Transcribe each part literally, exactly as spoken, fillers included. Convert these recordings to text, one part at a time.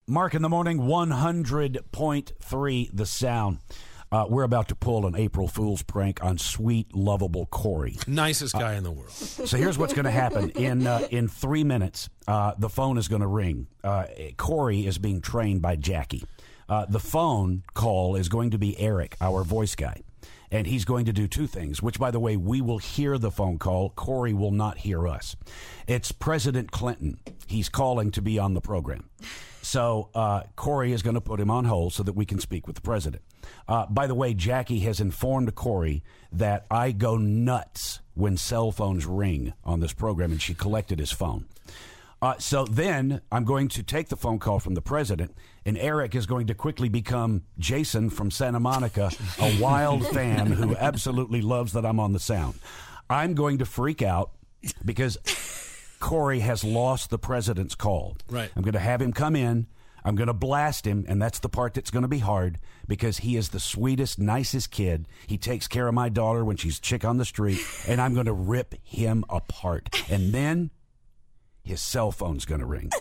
Mark in the Morning, one hundred point three The Sound. Uh, we're about to pull an April Fool's prank on sweet, lovable Corey. Nicest guy uh, in the world. So here's what's going to happen. In uh, in three minutes, uh, the phone is going to ring. Uh, Corey is being trained by Jackie. Uh, the phone call is going to be Eric, our voice guy. And he's going to do two things, which, by the way, we will hear the phone call. Corey will not hear us. It's President Clinton. He's calling to be on the program. So uh, Corey is going to put him on hold so that we can speak with the president. Uh, by the way, Jackie has informed Corey that I go nuts when cell phones ring on this program, and she collected his phone. Uh, so then I'm going to take the phone call from the president, and Eric is going to quickly become Jason from Santa Monica, a wild fan who absolutely loves that I'm on the sound. I'm going to freak out because Corey has lost the president's call. Right. I'm going to have him come in. I'm going to blast him, and that's the part that's going to be hard because he is the sweetest, nicest kid. He takes care of my daughter when she's chick on the street, and I'm going to rip him apart. And then his cell phone's going to ring.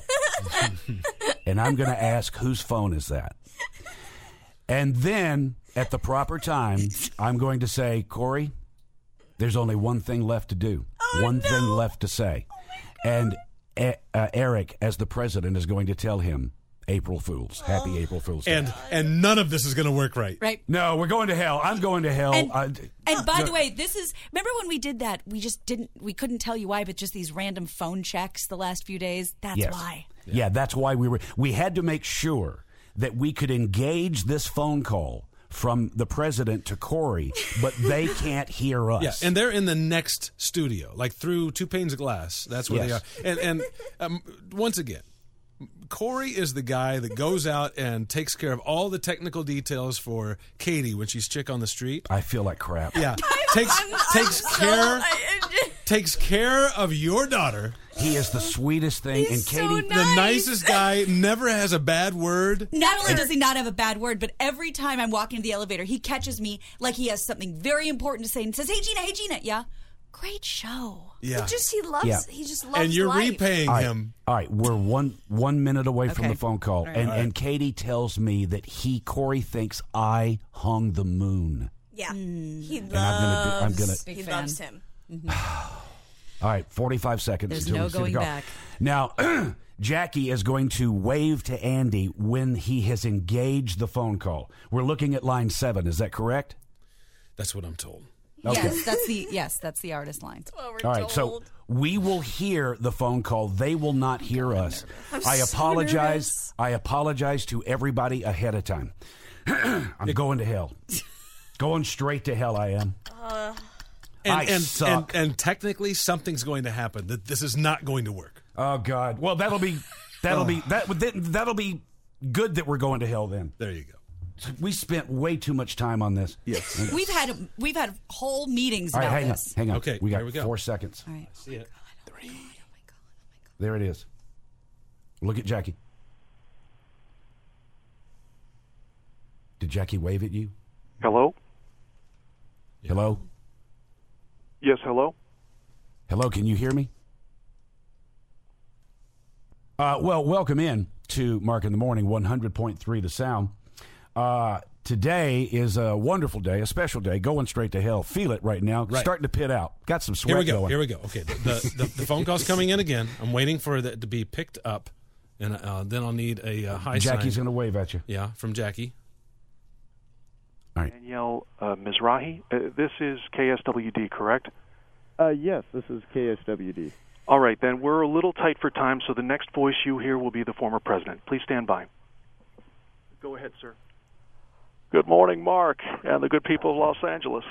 And I'm going to ask, whose phone is that? And then, at the proper time, I'm going to say, Corey, there's only one thing left to do. Oh, one no. thing left to say. Oh, and uh, Eric, as the president, is going to tell him, April Fools. Happy oh. April Fools Day. And and none of this is going to work right. Right. No, we're going to hell. I'm going to hell. And, I, and by the way, this is, remember when we did that, we just didn't, we couldn't tell you why, but just these random phone checks the last few days? That's yes. why. Yeah. yeah, that's why we were, we had to make sure that we could engage this phone call from the president to Corey, but they can't hear us. Yeah, and they're in the next studio, like through two panes of glass. That's where yes. they are. And, and um, once again, Corey is the guy that goes out and takes care of all the technical details for Katie when she's chick on the street. I feel like crap. Yeah, takes I'm, takes I'm care so, takes care of your daughter. He is the sweetest thing, He's and Katie, so nice. The nicest guy, never has a bad word. Not only does he not have a bad word, but every time I'm walking to the elevator, he catches me like he has something very important to say and says, "Hey Gina, hey Gina, yeah, great show." Yeah, He just he loves Yeah. he just loves and you're life. repaying all right, him. all right, we're one one minute away from Okay. the phone call, right. and All right. and Katie tells me that he Corey thinks I hung the moon. Yeah, he loves. And I'm gonna do, I'm gonna. Big he fan. loves him. All right, forty-five seconds. There's until no we see the going call. back. Now, Jackie is going to wave to Andy when he has engaged the phone call. We're looking at line seven. Is that correct? That's what I'm told. Okay. Yes, that's the yes, that's the artist line. Well, we're All right, so told. we will hear the phone call. They will not hear us. I'm I so apologize. nervous. I apologize to everybody ahead of time. I'm going to hell. Going straight to hell, I am. Uh, And, I and, suck. and and technically, something's going to happen. That this is not going to work. Oh God. Well, that'll be that'll be that that'll be good that we're going to hell then. There you go. We spent way too much time on this. Yes. We've had we've had whole meetings All right, about hang on, this. hang on. Okay, we got here we go. four seconds. All right. See it. There it is. Look at Jackie. Did Jackie wave at you? Hello? Hello? Yes, hello? Hello, can you hear me? Uh, well, welcome in to Mark in the Morning, one hundred point three The Sound. Uh, today is a wonderful day, a special day, going straight to hell. Feel it right now. Right. Starting to pit out. Got some sweat Here we go. going. Here we go. Okay, the the, the, the phone call's coming in again. I'm waiting for it to be picked up, and uh, then I'll need a uh, high Jackie's sign. going to wave at you. Yeah, from Jackie. All right. Danielle uh, Mizrahi, uh, this is K S W D, correct? Uh, yes, this is K S W D. All right, then we're a little tight for time, so the next voice you hear will be the former president. Please stand by. Go ahead, sir. Good morning, Mark, and the good people of Los Angeles.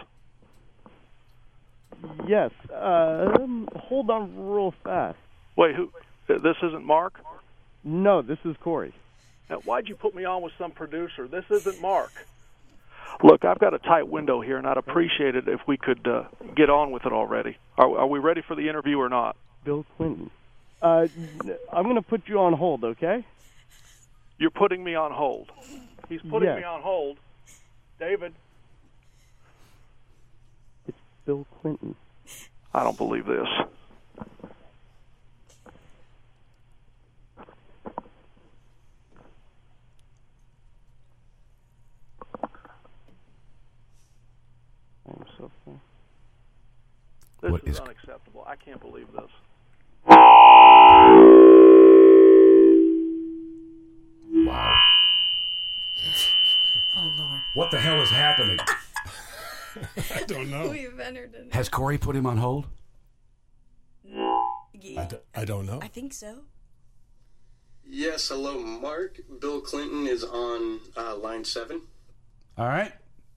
Yes, um, hold on real fast. Wait, who? uh, This isn't Mark? No, this is Corey. Now, why'd you put me on with some producer? This isn't Mark. Look, I've got a tight window here, and I'd appreciate it if we could uh, get on with it already. Are, are we ready for the interview or not? Bill Clinton. Uh, I'm going to put you on hold, okay? You're putting me on hold. He's putting Yes. me on hold. David, It's Bill Clinton. I don't believe this. This What is, is- unacceptable. I can't believe this. Wow. Oh, Lord. What the hell is happening? I don't know. We've entered in. Has Corey put him on hold? I, d- I don't know. I think so. Yes, hello, Mark. Bill Clinton is on uh, line seven. All right.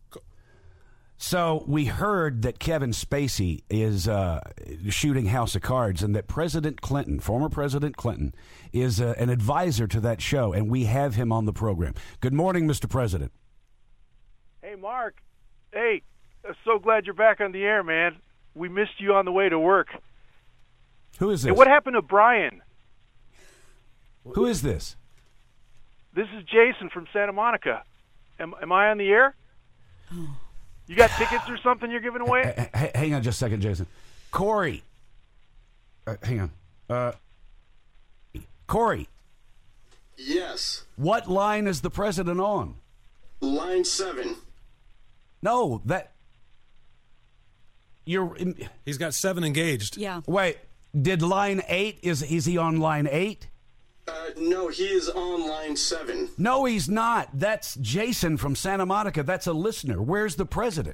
So we heard that Kevin Spacey is uh, shooting House of Cards, and that President Clinton, former President Clinton, is uh, an advisor to that show, and we have him on the program. Good morning, Mister President. Hey, Mark. Hey, I'm so glad you're back on the air, man. We missed you on the way to work. Who is Hey, this? what happened to Brian? Who is this? This is Jason from Santa Monica. Am, am I on the air? You got tickets or something you're giving away? H- h- hang on just a second, Jason. Corey. Uh, hang on. Uh, Corey, Yes, what line is the president on? line seven. No, that... You're... In, He's got seven engaged. Yeah. wait, did line eight... Is, is he on line eight? Uh, no, he is on line seven. No, he's not. That's Jason from Santa Monica. That's a listener. Where's the president?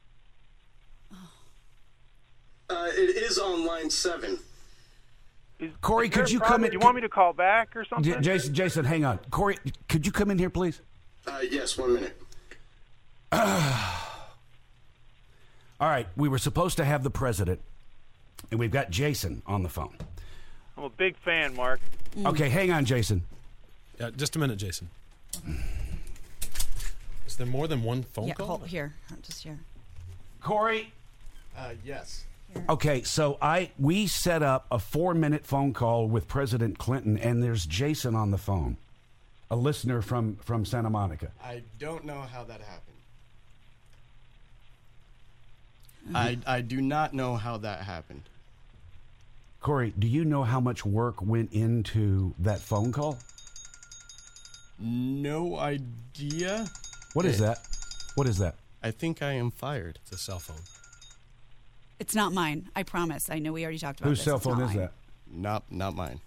Uh, it is on line seven. Is- Corey, is there could a you come problem? in- Do you want me to call back or something? J- Jason, Jason, hang on. Corey, could you come in here, please? Uh, yes, one minute. All right, we were supposed to have the president, and we've got Jason on the phone. I'm a big fan, Mark. Okay, hang on, Jason. Yeah, just a minute, Jason. Is there more than one phone Yeah, call? hold, here. Just here. Corey? Uh, yes. Okay, so I we set up a four-minute phone call with President Clinton, and there's Jason on the phone, a listener from, from Santa Monica. I don't know how that happened. I, I do not know how that happened. Corey, do you know how much work went into that phone call? No idea. What is Eh. that? What is that? I think I am fired. It's a cell phone. It's not mine. I promise. I know we already talked about Whose this. cell It's phone not is mine. that? Not not mine.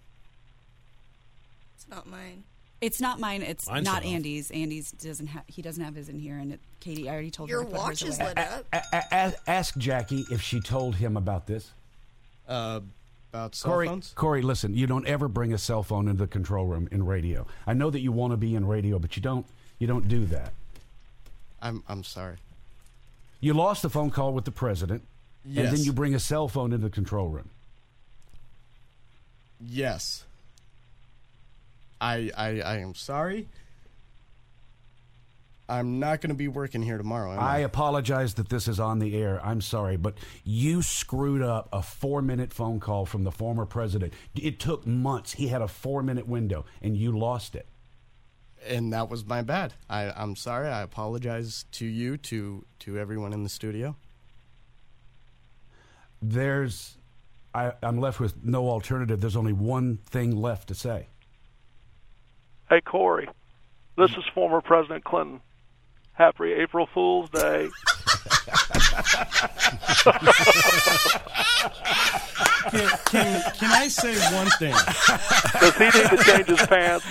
It's not mine. It's not mine. It's Mine's not shut off. Andy's. Andy's doesn't have. He doesn't have his in here. And it, Katie, I already told Your her. to put watch hers is away. lit up. A- a- a- ask Jackie if she told him about this. Uh, about cell Corey, phones? Corey, listen, you don't ever bring a cell phone into the control room in radio. I know that you want to be in radio, but you don't you don't do that. I'm I'm sorry. You lost the phone call with the president, and then Yes. you bring a cell phone into the control room. Yes. I I I am sorry. I'm not going to be working here tomorrow. Am I I? apologize that this is on the air. I'm sorry, but you screwed up a four-minute phone call from the former president. It took months. He had a four-minute window, and you lost it. And that was my bad. I I'm sorry. I apologize to you, to to everyone in the studio. There's, I, I'm left with no alternative. There's only one thing left to say. Hey, Corey. This is former President Clinton. Happy April Fool's Day. Can, can, can I say one thing? Does he need to change his pants?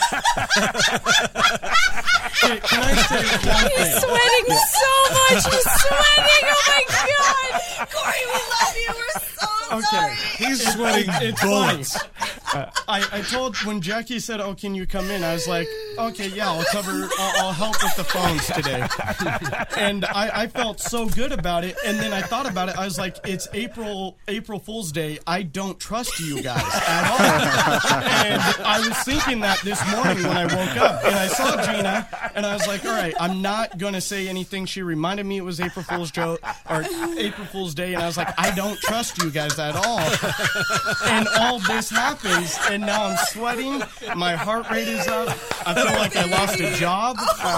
Can, can I say one He's thing? sweating so much. He's sweating. Oh my God, Corey, we love you. We're so Okay. sorry. He's sweating It's bullets. funny. I, I told when Jackie said, "Oh, can you come in?" I was like, "Okay, yeah, I'll cover. I'll, I'll help with the phones today." And I, I felt so good about it. And then I thought about it. I was like, "It's April April Fool's Day. I don't trust you guys at all." And I was thinking that this morning when I woke up, and I saw Gina, and I was like, "All right, I'm not gonna say anything." She reminded me it was April Fool's joke or April Fool's Day, and I was like, "I don't trust you guys at all." And all this happens, and now I'm sweating. My heart rate is up. I feel like I lost a job.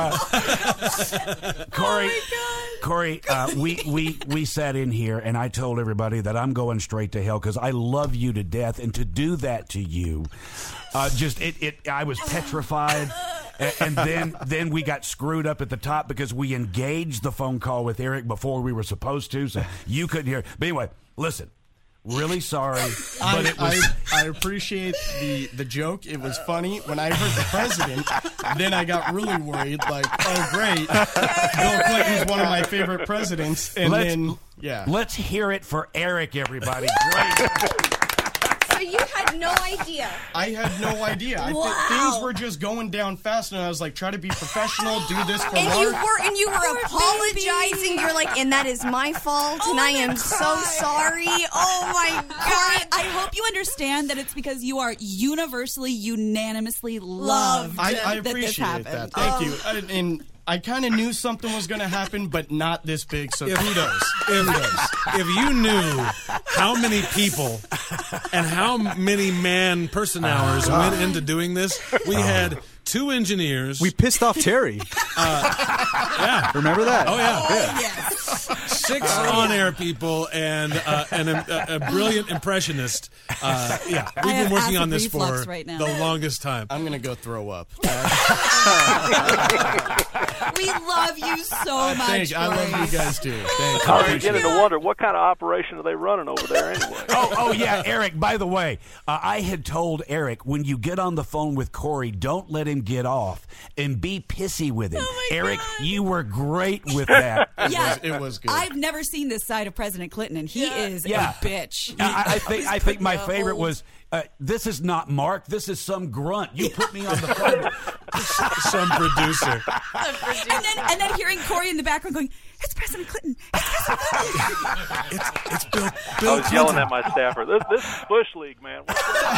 Corey, Corey, uh, we, we, we sat in here, and I told everybody that I'm going straight to hell because I love you to death, and to do that to you, uh, just it, it. I was petrified. and, and then then we got screwed up at the top because we engaged the phone call with Eric before we were supposed to, so you couldn't hear. But anyway, listen. Really sorry, but I, it was. I, I appreciate the, the joke. It was funny. When I heard the president, then I got really worried. Like, oh great, Bill Clinton's one of my favorite presidents. And let's, then, yeah, let's hear it for Eric, everybody. Great. So you had no idea. I had no idea. I Wow. th- things were just going down fast, and I was like, try to be professional, do this for And Mark. you were and you were Poor apologizing. baby. You're like, and that is my fault, Oh, and I I'm am gonna so cry. sorry. Oh my Corey, god. I hope you understand that it's because you are universally, unanimously loved I, I that this appreciate happened. that. Thank you. I, and I kind of knew something was going to happen, but not this big. So kudos. If, if you knew how many people and how many man person hours went into doing this, we had two engineers. We pissed off Terry. yeah. Remember that? Oh, yeah. Oh, yes. Six on-air people and uh, and a, a brilliant impressionist. Uh, yeah, we've I have been working acid on this reflux for right now. the longest time. I'm going to go throw up. We love you so much, Thank, I love Corey. you guys too. Thank I you. was beginning to wonder what kind of operation are they running over there anyway. Oh, oh yeah, Eric, by the way, uh, I had told Eric, when you get on the phone with Corey, don't let him get off and be pissy with him. Oh, my Eric, God. you were great with that. Yeah, It was good. I've never seen this side of President Clinton, and he is Yeah. a bitch. I, I think I think my putting a favorite whole- was, uh, this is not Mark, this is some grunt. You put me on the phone. Some producer. and then and then hearing Corey in the background going, "It's President Clinton. It's President Clinton." It's, it's Bill, I Bill was yelling Clinton. at my staffer. This, this is Bush League, man. What's going on?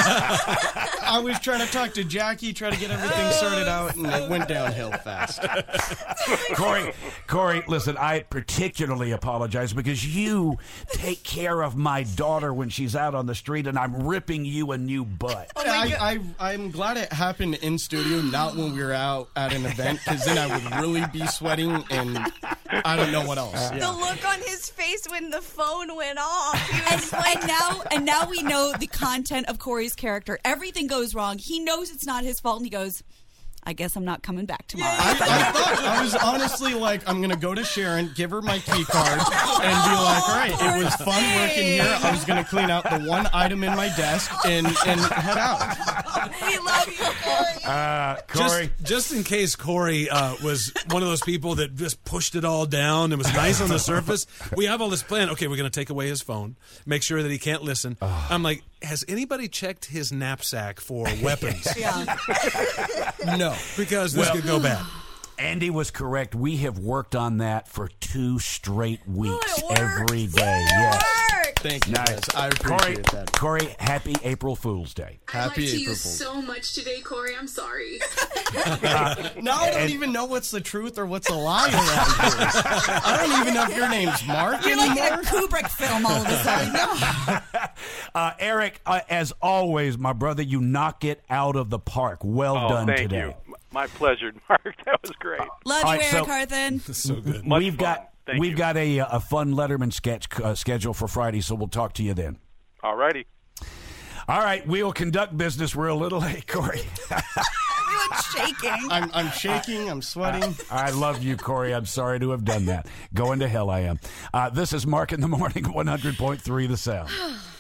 I was trying to talk to Jackie, try to get everything sorted out, and it went downhill fast. Corey, Corey, listen, I particularly apologize because you take care of my daughter when she's out on the street, and I'm ripping you a new butt. I, I, I'm glad it happened in studio, not when we were out at an event, because then I would really be sweating, and I don't know what else. The Yeah. look on his face when the phone went off. He And, was like, and now and now we know the content of Corey's character. Everything goes wrong. He knows it's not his fault, and he goes, "I guess I'm not coming back tomorrow." I, I thought I was honestly like, I'm gonna go to Sharon, give her my key card, and be like, all right, it was fun working here. I was gonna clean out the one item in my desk and and head out. We love you, Corey. Uh, Just, Corey, just in case Corey uh, was one of those people that just pushed it all down and was nice on the surface, we have all this plan. Okay, we're going to take away his phone, make sure that he can't listen. I'm like, has anybody checked his knapsack for weapons? Yeah. No. Because this Well- could go bad. Andy was correct. We have worked on that for two straight weeks, it works. every day. Yes. Thank you, guys. I Corey, appreciate that. Corey, happy April Fool's Day. I Happy lied to you April Fool's. so much today, Corey. I'm sorry. Now I don't even know what's the truth or what's a lie around here. I don't even know if your name's Mark You're like in anymore. a Kubrick film all of a sudden. Uh, Eric, uh, as always, my brother, you knock it out of the park. Well Oh, done thank today. you. My pleasure, Mark. That was great. Love All you, right, Eric so- Harthen. So good. Much we've fun. got Thank we've you. got a a fun Letterman sketch uh, scheduled for Friday, so we'll talk to you then. All righty. All right, we'll conduct business real little. Hey, Corey. Everyone's shaking. I'm, I'm shaking. I'm sweating. I love you, Corey. I'm sorry to have done that. Going to hell, I am. Uh, this is Mark in the Morning, one hundred point three The Sound.